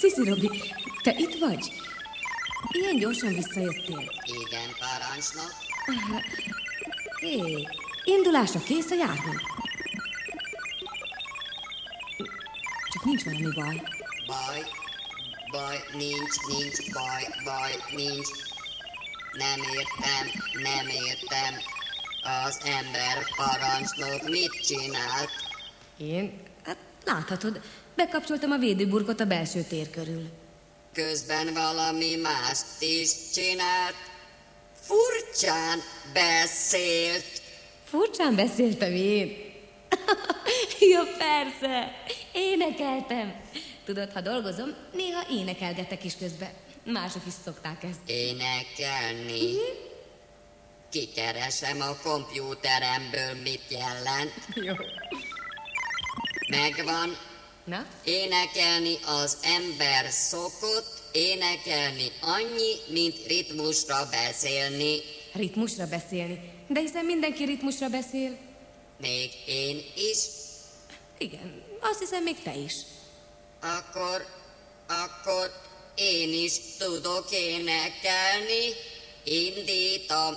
Cici Robi, te itt vagy? Ilyen gyorsan visszajöttél. Igen, parancsnok. Hé, indulásra kész a jármű. Csak nincs valami baj. Baj, nincs, baj, nincs. Nem értem. Az ember parancsnok mit csinált? Hát láthatod, bekapcsoltam a védőburkot a belső tér körül. Közben valami mást is csinált. Furcsán beszélt. Furcsán beszéltem én? Jó, persze. Énekeltem. Tudod, ha dolgozom, néha énekelgetek is közben. Mások is szokták ezt. Énekelni? Kikeresem a kompjúteremből, mit jelent. Jó. Megvan. Na? Énekelni az ember szokott, énekelni annyi, mint ritmusra beszélni. Ritmusra beszélni? De hiszen mindenki ritmusra beszél. Még én is? Igen, azt hiszem még te is. Akkor én is tudok énekelni. Indítom.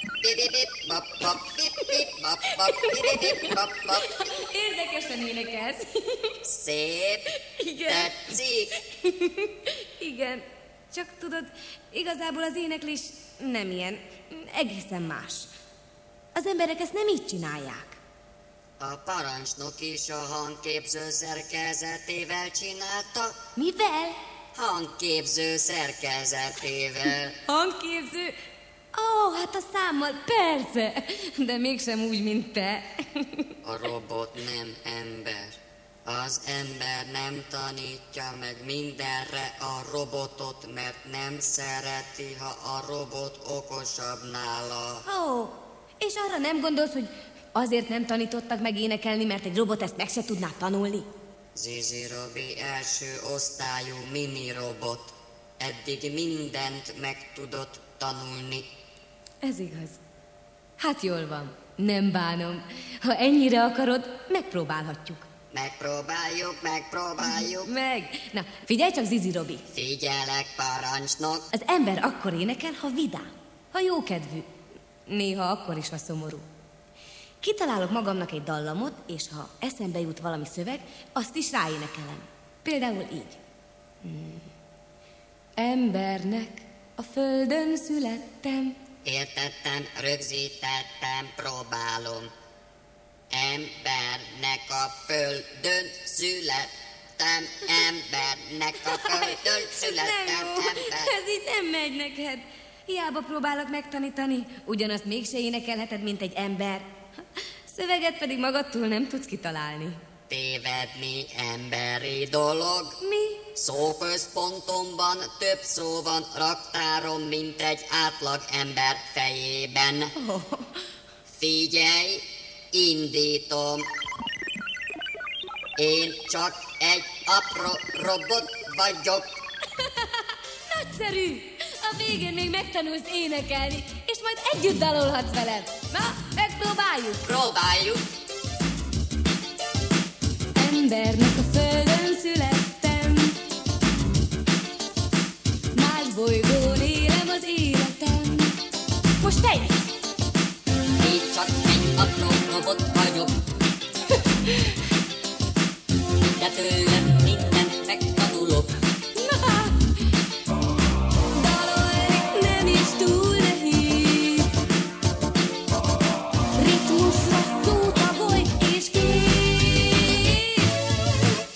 Érdekesen énekelsz. Szép. Igen. Tetszik? Igen. Csak tudod, igazából az éneklés nem ilyen, egészen más. Az emberek ezt nem így csinálják. A parancsnok is a hangképző szerkezetével csinálta. Mivel? Hangképző szerkezetével. Hangképző? Ó, hát a számmal, persze, de mégsem úgy, mint te. A robot nem ember. Az ember nem tanítja meg mindenre a robotot, mert nem szereti, ha a robot okosabb nála. Ó, és arra nem gondolsz, hogy azért nem tanítottak meg énekelni, mert egy robot ezt meg se tudná tanulni? Zizi Robi első osztályú mini robot. Eddig mindent meg tudott tanulni. Ez igaz. Hát jól van, nem bánom. Ha ennyire akarod, megpróbálhatjuk. Megpróbáljuk. Meg! Na, figyelj csak, Zizi Robi. Figyelek, parancsnok. Az ember akkor énekel, ha vidám, ha jókedvű. Néha akkor is, ha szomorú. Kitalálok magamnak egy dallamot, és ha eszembe jut valami szöveg, azt is ráénekelem. Például így. Embernek a földön születtem. Értettem, rögzítettem, próbálom. Embernek a földön születtem, embernek a földön születtem, ember. Ez így nem megy neked. Hiába próbálok megtanítani, ugyanazt mégse énekelheted, mint egy ember. Szöveget pedig magadtól nem tudsz kitalálni. Tévedni emberi dolog. Mi? Szóközpontomban több szó van raktárom, mint egy átlag ember fejében. Oh. Figyelj, indítom. Én csak egy apró robot vagyok. Nagyszerű! A végén még megtanulsz énekelni, és majd együtt dalolhatsz velem. Na, megpróbáljuk! Próbáljuk! Embernek a földön születtem, más bolygón élem az életem. Most te jössz! Én csak egy apró robot vagyok. De tőlem mindent megtanulok. Dalolni nem is túl nehéz. Ritmusra szótagolj és kész.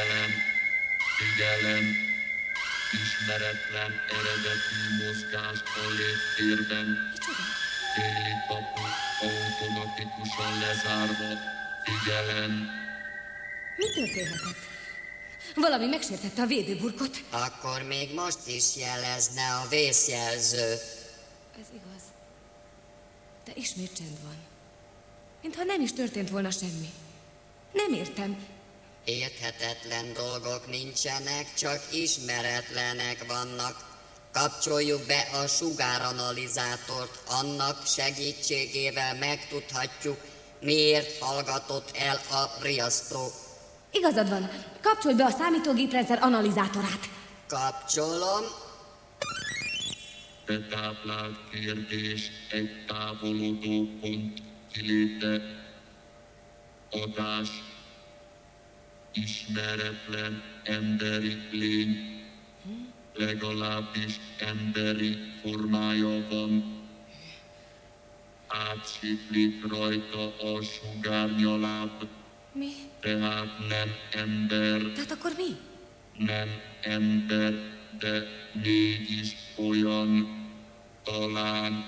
Figyelem, figyelem, ismeretlen eredetű mozgás a légtérben. Micsoda? Téli kapu automatikusan lezárva. Figyelem, Mi történhetett? Valami megsértette a védőburkot. Akkor még most is jelezne a vészjelző. Ez igaz. De ismét csend van. Mintha nem is történt volna semmi. Nem értem. Érthetetlen dolgok nincsenek, csak ismeretlenek vannak. Kapcsoljuk be a sugáranalizátort, annak segítségével megtudhatjuk, miért hallgatott el a riasztó. Igazad van. Kapcsolj be a számítógéprendszer analizátorát. Kapcsolom. betáplált kérdés, egy távolodó pont kiléte, adás, ismeretlen emberi lény, legalábbis emberi formája van, átsiklik rajta a sugárnyaláb, Mi? tehát nem ember, Tehát akkor mi? nem ember, de mégis olyan, talán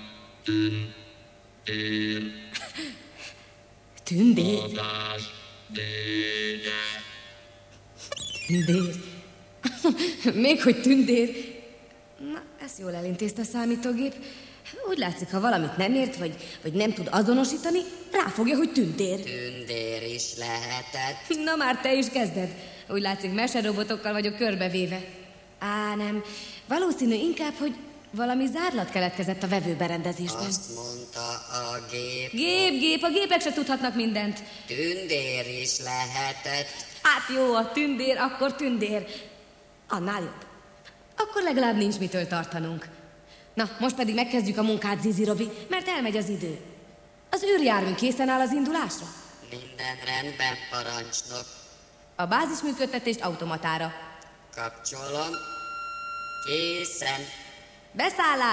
tündér, Tündér? adás vége. Tündér? Még hogy tündér? Na, ezt jól elintézte a számítógép. Úgy látszik, ha valamit nem ért, vagy nem tud azonosítani, ráfogja, hogy tündér. Tündér is lehetett. Na már te is kezded. Úgy látszik, meserobotokkal vagyok körbevéve. Á, nem. Valószínű inkább, hogy valami zárlat keletkezett a vevőberendezésben. Azt mondta a gép. Gép, a gépek se tudhatnak mindent. Tündér is lehetett. Hát jó, a tündér, akkor tündér. Annál jobb. Akkor legalább nincs mitől tartanunk. Na, most pedig megkezdjük a munkát, Zizi Robi, mert elmegy az idő. Az űrjármű készen áll az indulásra? Minden rendben, parancsnok. A bázisműködtetést automatára. Kapcsolom. Készen. Beszállás!